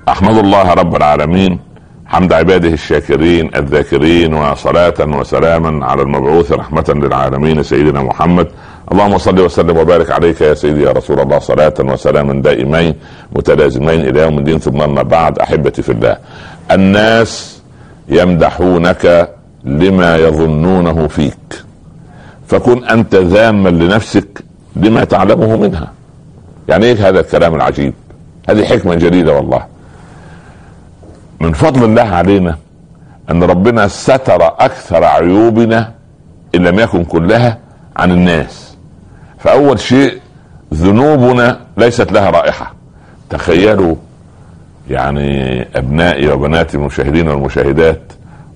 أحمد الله رب العالمين حمد عباده الشاكرين الذاكرين، وصلاة وسلاما على المبعوث رحمة للعالمين سيدنا محمد. اللهم صل وسلم وبارك عليك يا سيدي يا رسول الله، صلاة وسلاما دائمين متلازمين إلى يوم الدين. ثم أما بعد، أحبتي في الله، الناس يمدحونك لما يظنونه فيك، فكن أنت ذاما لنفسك لما تعلمه منها. يعني إيه هذا الكلام العجيب؟ هذه حكمة جديدة والله. من فضل الله علينا ان ربنا ستر اكثر عيوبنا ان لم يكن كلها عن الناس. فاول شيء، ذنوبنا ليست لها رائحة. تخيلوا يعني ابنائي وبناتي المشاهدين والمشاهدات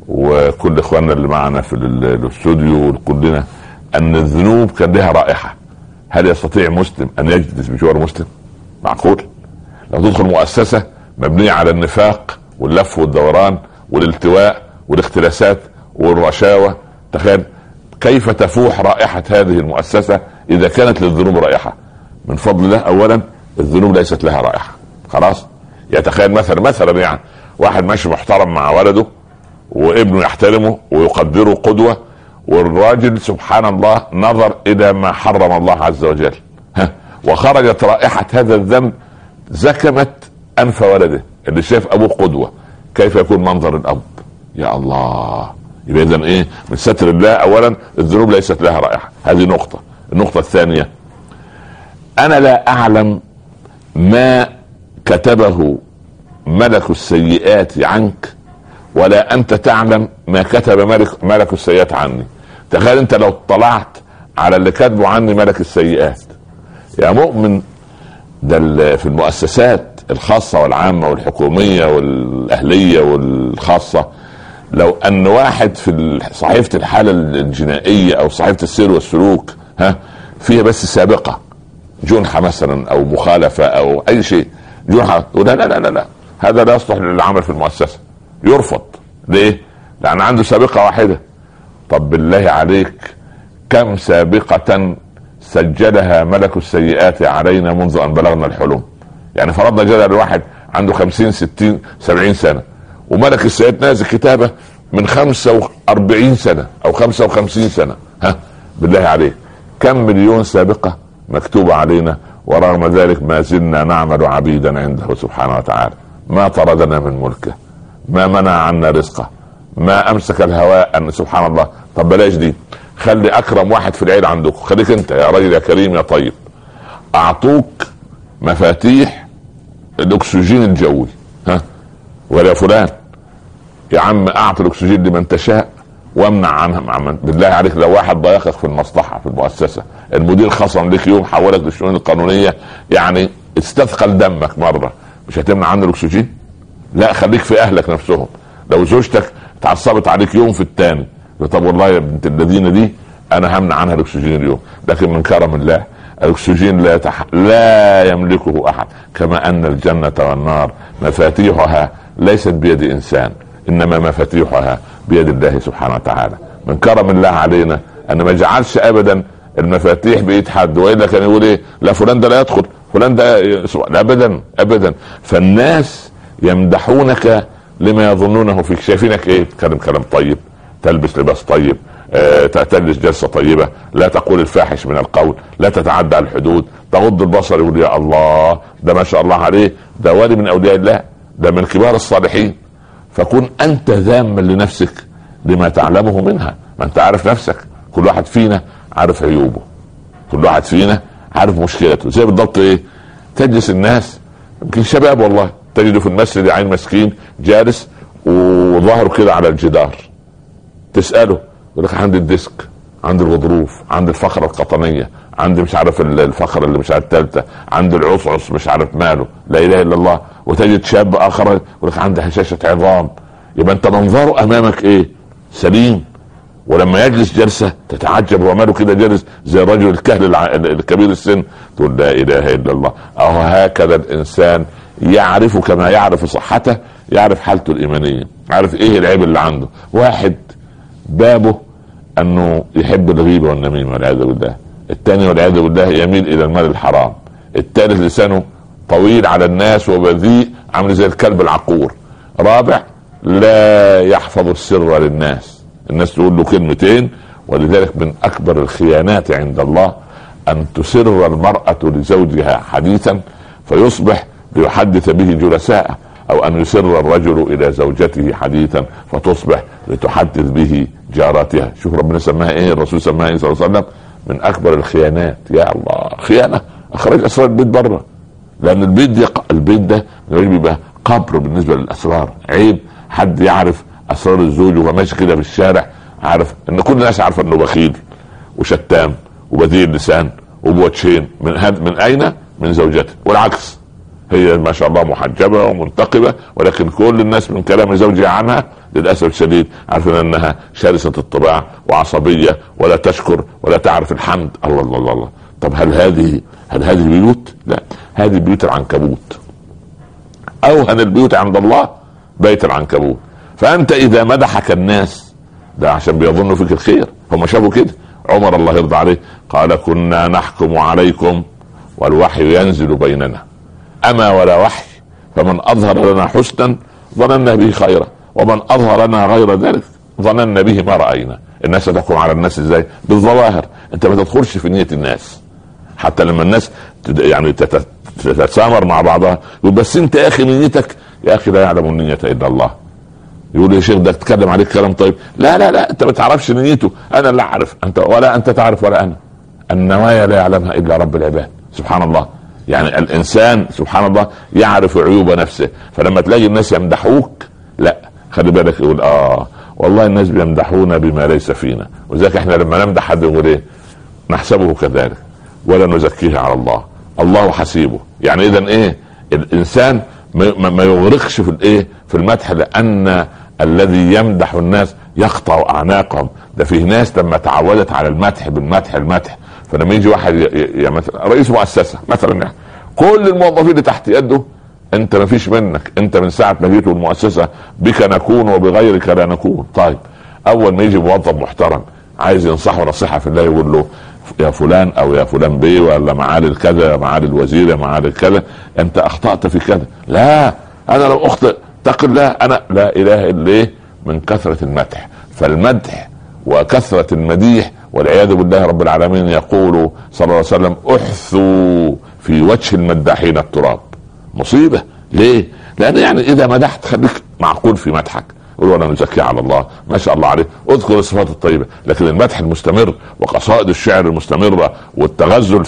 وكل اخواننا اللي معنا في الاستوديو وكلنا، ان الذنوب كان لها رائحة. هل يستطيع مسلم ان يجلس بجوار مسلم؟ معقول؟ لو تدخل مؤسسة مبنية على النفاق واللف والدوران والالتواء والاختلاسات والرشاوى، تخيل كيف تفوح رائحة هذه المؤسسة إذا كانت للذنوب رائحة. من فضل الله أولا الذنوب ليست لها رائحة، خلاص. يتخيل مثلا يعني واحد ماشي محترم مع ولده وابنه يحترمه ويقدره قدوة، والراجل سبحان الله نظر إلى ما حرم الله عز وجل، وخرجت رائحة هذا الذنب زكمت أنف ولده اللي شاف ابوه قدوة. كيف يكون منظر الاب؟ يا الله. يبقى اذا ايه؟ من ستر الله اولا الذنوب ليست لها رائحة. هذه نقطة. النقطة الثانية، انا لا اعلم ما كتبه ملك السيئات عنك، ولا انت تعلم ما كتب ملك السيئات عني. تخيل انت لو اطلعت على اللي كتبه عني ملك السيئات يا مؤمن. ده في المؤسسات الخاصة والعامة والحكومية والأهلية والخاصة، لو أن واحد في صحيفة الحالة الجنائية أو صحيفة السير والسلوك فيها بس سابقة جنحة مثلا أو مخالفة أو أي شيء، جنحة، لا لا لا لا، هذا لا يصلح للعمل في المؤسسة، يرفض. ليه؟ لأن عنده سابقة واحدة. طب بالله عليك، كم سابقة سجلها ملك السيئات علينا منذ أن بلغنا الحلم؟ يعني فرضنا جدل الواحد عنده 50 60 70 سنة، وملك السيئات نازل كتابة من 45 سنة أو 55 سنة. بالله عليك، كم مليون سابقة مكتوبة علينا، ورغم ذلك ما زلنا نعمل عبيدا عنده سبحانه وتعالى. ما طردنا من ملكه، ما منع عنا رزقه، ما أمسك الهواء أن سبحان الله. طب بلاش دي، خلي أكرم واحد في العيلة عندكم، خليك أنت يا راجل يا كريم يا طيب، أعطوك مفاتيح الأكسجين الجوي، ولا فلان يا عم أعطي الأكسجين لمن تشاء وامنع عنها. بالله عليك، لو واحد ضايقك في المصلحة في المؤسسة، المدير خصم لك يوم، حولك للشؤون القانونية، يعني استثقل دمك مرة، مش هتمنع عنه الأكسجين؟ لا، خليك في أهلك نفسهم. لو زوجتك تعصبت عليك يوم في الثاني، طب والله يا بنت الذين دي انا همنع عنها الاكسجين اليوم. لكن من كرم الله الاكسجين لا يملكه احد، كما ان الجنة والنار مفاتيحها ليست بيد انسان، انما مفاتيحها بيد الله سبحانه وتعالى. من كرم الله علينا ان ما جعلش ابدا المفاتيح بايد حد، والا كان يقول ايه؟ لا فلان ده لا يدخل، فلان ده لا، ابدا ابدا. فالناس يمدحونك لما يظنونه فيك. شايفينك ايه؟ تتكلم كلام طيب، تلبس لباس طيب، تجلس جلسة طيبة، لا تقول الفاحش من القول، لا تتعدى الحدود، تغض البصر، يقول يا الله ده ما شاء الله عليه، ده ولي من اولياء الله، ده من كبار الصالحين. فكن انت ذاما لنفسك لما تعلمه منها. ما انت عارف نفسك، كل واحد فينا عارف عيوبه، كل واحد فينا عارف مشكلته. زي بالضبط ايه؟ تجلس الناس، يمكن شباب والله تجده في المسجد يا عين مسكين جالس وظهره كده على الجدار، تسأله يقول لك عندي الديسك، عندي الغضروف، عندي الفقرة القطنية، عندي مش عارف الفقرة اللي مش عارف الثالثة، عندي العصعص مش عارف ماله، لا اله الا الله. وتجد شاب اخر يقول لك عندي هشاشة عظام. يبقى انت منظره امامك ايه؟ سليم. ولما يجلس جلسة تتعجب، وماله كده جالس زي الرجل الكهل الكبير السن، تقول لا اله الا الله. اهو هكذا الانسان يعرف، كما يعرف صحته يعرف حالته الايمانية، عارف ايه العيب اللي عنده. واحد بابه انه يحب الغيبة والنميمة والعياذ بالله، الثاني والعياذ بالله يميل الى المال الحرام، الثالث لسانه طويل على الناس وبذيء عامل زي الكلب العقور. رابع، لا يحفظ السر للناس، الناس تقول له كلمتين. ولذلك من اكبر الخيانات عند الله ان تسر المرأة لزوجها حديثا فيصبح ليحدث به جلساءه، او ان يسر الرجل الى زوجته حديثا فتصبح لتحدث به جارتها. شوف ربنا سماها ايه، الرسول سماها ايه صلى الله عليه وسلم؟ من اكبر الخيانات. يا الله، خيانة اخرج اسرار البيت بره، لان البيت ده بيبقى قبر بالنسبة للاسرار. عيب حد يعرف اسرار الزوج وهو ماشي كده في الشارع، عارف ان كل الناس عارفه انه بخيل وشتام وبذيء اللسان وبوتشين. من اين؟ من زوجته. والعكس، هي ما شاء الله محجبه ومنتقبه، ولكن كل الناس من كلام زوجها عنها للاسف الشديد عارفين انها شرسه الطباع وعصبيه ولا تشكر ولا تعرف الحمد. الله الله الله. طب هل هذه بيوت؟ لا، هذه بيوت العنكبوت. اوهن البيوت عند الله بيت العنكبوت. فانت اذا مدحك الناس ده عشان بيظنوا فيك الخير، هم شافوا كده. عمر الله يرضى عليه قال: كنا نحكم عليكم والوحي ينزل بيننا، اما ولا وحي، فمن اظهر لنا حسنا ظننا به خيرا، ومن اظهر لنا غير ذلك ظننا به ما راينا. الناس تحكم على الناس ازاي؟ بالظواهر. انت ما تدخلش في نية الناس. حتى لما الناس يعني تتسامر مع بعضها يقول: بس انت يا اخي نيتك، يا اخي لا يعلم النية الا الله. يقول يا شيخ ده تتكلم عليك كلام طيب. لا لا لا، انت ما تعرفش نيته، انا اللي اعرف، انت ولا انت تعرف ولا انا. النوايا لا يعلمها الا رب العباد. سبحان الله. يعني الانسان سبحان الله يعرف عيوب نفسه. فلما تلاقي الناس يمدحوك، لا خلي بالك، يقول والله الناس بيمدحونا بما ليس فينا. وذلك احنا لما نمدح حد يقول ايه؟ نحسبه كذلك ولا نزكيه على الله، الله حسيبه. يعني اذا ايه؟ الانسان ما يغرقش في الايه؟ في المدح، لان الذي يمدح الناس يقطع اعناقهم. ده فيه ناس لما تعودت على المدح المدح، فلما يجي واحد مثلا رئيس مؤسسه مثلا، يعني كل الموظفين اللي تحت يده انت ما فيش منك، انت من ساعه ما جيت المؤسسه بك نكون وبغيرك لا نكون. طيب اول ما يجي موظف محترم عايز ينصحه نصيحه في الله، يقول له: يا فلان او يا فلان بيه، ولا معالي الكذا، معالي الوزير، معالي الكذا، انت اخطأت في كذا. لا، انا لو اخطئ اتق الله، انا لا اله الا ايه؟ من كثرة المدح. فالمدح وكثرة المديح والعياذ بالله رب العالمين يقول صلى الله عليه وسلم: احثوا في وجه المداحين التراب. مصيبة. ليه؟ لان يعني اذا مدحت خليك معقول في مدحك، قول: وانا مزكي على الله ما شاء الله عليه، اذكر الصفات الطيبة. لكن المدح المستمر وقصائد الشعر المستمرة والتغزل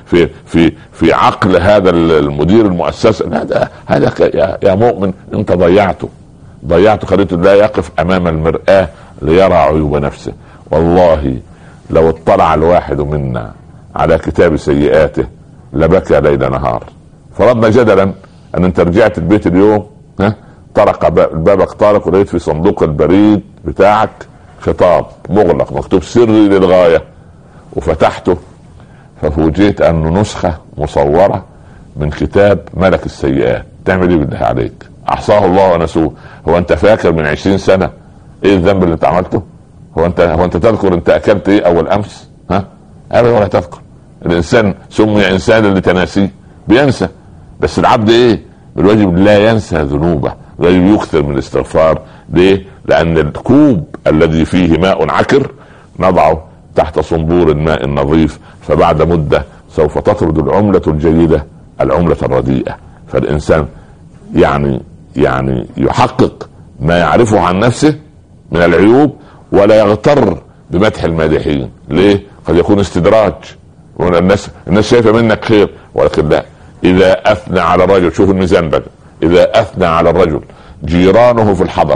في عقل هذا المدير المؤسسة، هذا يا مؤمن انت ضيعته. خليته لا يقف امام المرآة ليرى عيوب نفسه. والله لو اطلع الواحد منا على كتاب سيئاته لبكى ليل نهار. فرضنا جدلا ان انت رجعت البيت اليوم، طرق بابك طارق، ولقيت في صندوق البريد بتاعك خطاب مغلق مكتوب سري للغاية، وفتحته ففوجئت انه نسخة مصورة من كتاب ملك السيئات. تعمل ايه بالله عليك؟ احصاه الله ونسوه. هو انت فاكر من 20 سنة ايه الذنب اللي انت عملته؟ هو انت تذكر انت اكلت ايه اول امس؟ ابدا ولا تذكر. الانسان سمي انسان لتناسيه، بينسى. بس العبد ايه؟ بالواجب لا ينسى ذنوبه، الواجب يكثر من الاستغفار. ليه؟ لان الكوب الذي فيه ماء عكر نضعه تحت صنبور الماء النظيف، فبعد مدة سوف تطرد العملة الجيدة العملة الرديئة. فالانسان يعني يحقق ما يعرفه عن نفسه من العيوب، ولا يغتر بمدح المادحين. ليه؟ قد يكون استدراج، الناس شايفه منك خير، ولكن لا. اذا اثنى على الرجل، شوف الميزان بقى، اذا اثنى على الرجل جيرانه في الحضر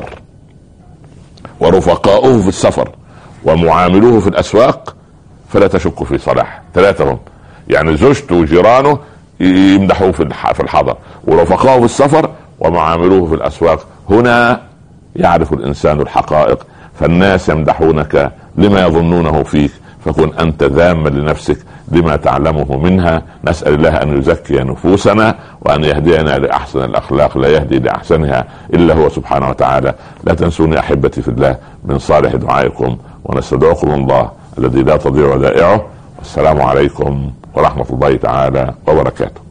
ورفقاؤه في السفر ومعاملوه في الاسواق فلا تشك في صلاح. ثلاثة هم، يعني زوجته وجيرانه يمدحوه في الحضر، ورفقاؤه في السفر، ومعاملوه في الاسواق. هنا يعرف الانسان الحقائق. فالناس يمدحونك لما يظنونه فيك، فكن انت ذاما لنفسك لما تعلمه منها. نسأل الله ان يزكي نفوسنا وان يهدينا لاحسن الاخلاق، لا يهدي لاحسنها الا هو سبحانه وتعالى. لا تنسوني احبتي في الله من صالح دعائكم، ونستدعوكم الله الذي لا تضيع ودائعه. والسلام عليكم ورحمة الله تعالى وبركاته.